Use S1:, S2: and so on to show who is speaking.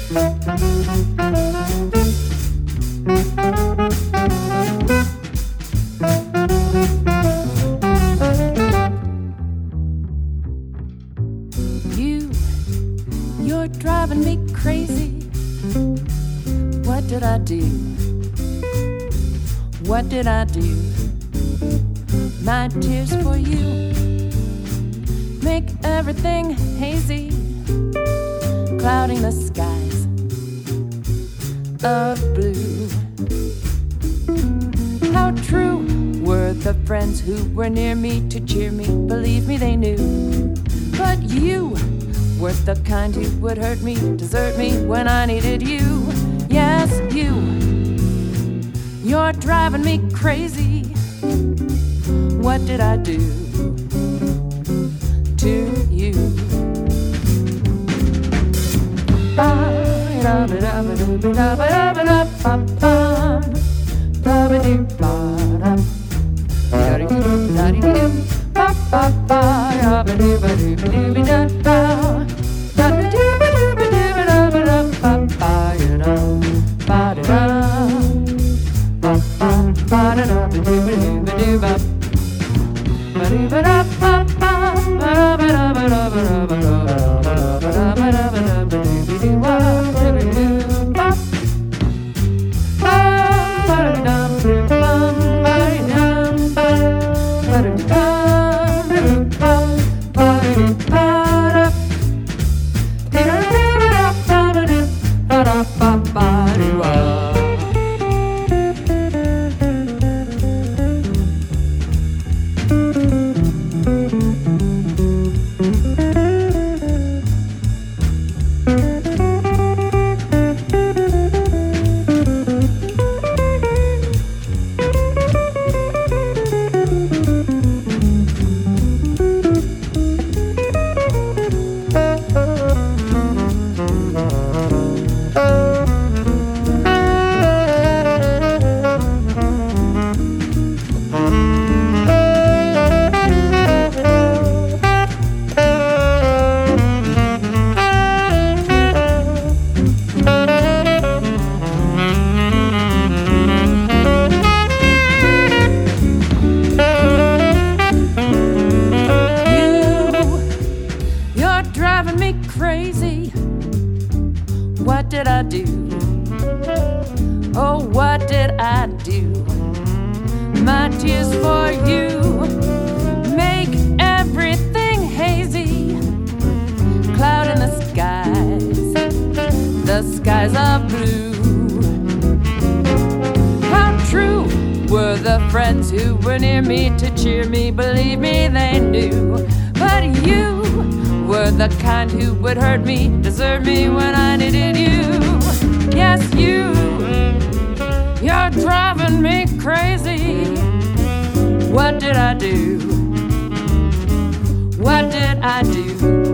S1: You're driving me crazy. What did I do? What did I do? My tears for you make everything hazy, clouding the skies of blue. How true were the friends who were near me to cheer me? Believe me, they knew. But you were the kind who would hurt me, desert me when I needed you. Yes, you. You're driving me crazy. What did I do to you? Driving me crazy. What did I do? Oh, what did I do? My tears for you make everything hazy, clouding the skies of blue. How true were the friends who were near me to cheer me? Believe me, they knew. But you were the kind who would hurt me, desert me when I needed you. Yes, you. You're driving me crazy. What did I do? What did I do?